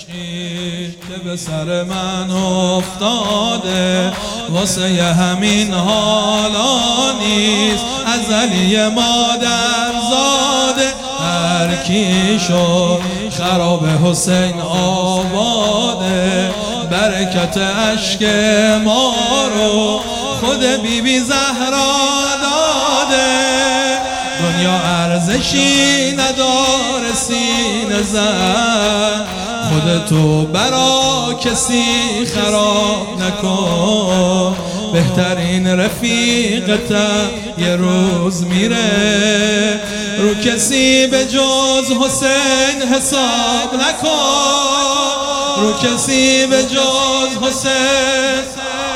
عشقی که به سر من افتاده واسه همین حالا نیست. ازلی مادر زاده هر کی شد خراب حسین آباده. برکت عشق ما رو خود بی زهرا داده. دنیا ارزشی نداره سینه زن، خودتو برا کسی خراب نکن. بهترین رفیقتم یه روز میره، رو کسی به جز حسین حساب نکن. رو کسی به جز حسین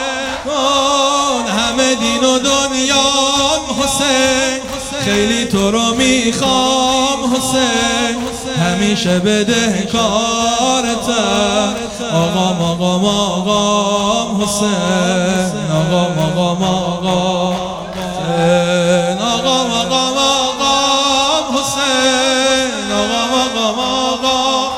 همه دین و دنیام حسین. خیلی تو رو میخوام حسین، همیشه بدهکارتم. آقام آقام آقام حسین، آقام آقام آقام حسین، آقام آقام آقام حسین، آقام آقام آقام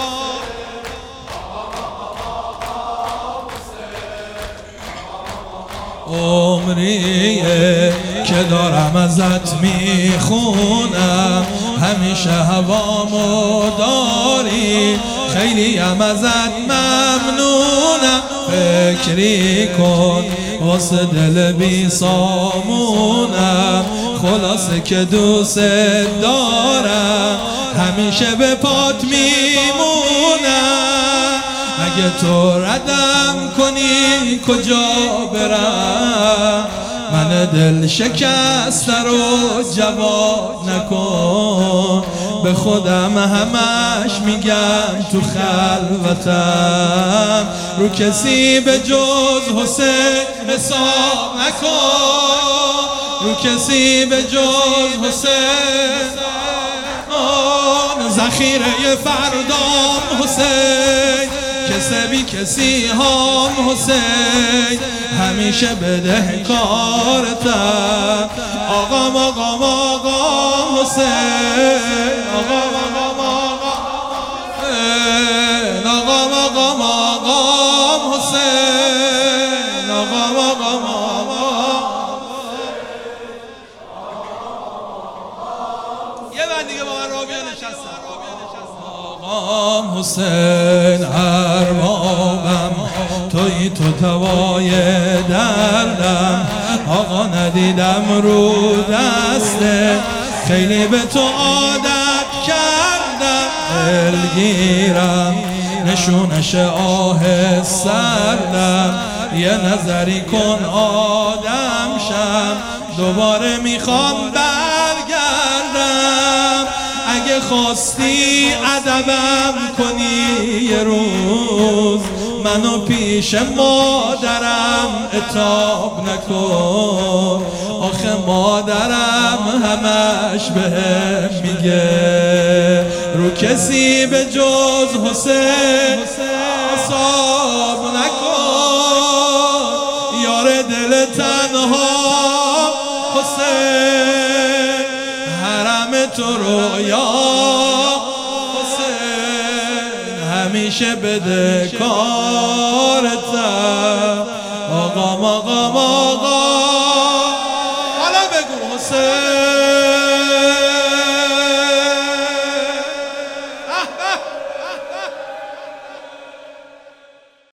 عمریه که دارم ازت میخونم، همیشه هوامو داری، خیلی هم ازت ممنونم. فکری کن واسه دل بی سامونم، خلاصه که دوست دارم، همیشه به پات میمونم. اگه تو ردم کنی کجا برم، من دل شکسته رو جواب نکن. به خودم همش میگم تو خلوتم، رو کسی به جز حسین حساب نکن. رو کسی به جز حسین ذخیره فردام حسین، کسی بی کسی هم حسین، همیشه بدهکارتم. آقام آقام آقام حسین، آقام آقام آقام حسین، آقام آقام آقام حسین، آقام آقام آقام. یه بند دیگه با من رابیه نشستن. آقام حسین اربابم، توی تو دوای دردم. آقا ندیدم رو دسته، خیلی به تو عادت کردم. دلگیرم نشونش آه سردم، یه نظری کن آدم شم، دوباره میخوام برگردم. اگه خواستی ادبم کنی یه روز، منو پیش مادرم عتاب نکن. آخه مادرم همش بهم میگه، رو کسی به جز حسین حساب نکن. یار دل تنها حسین، حرم تو رویا حسین، همیشه بده کارتم. آقام آقام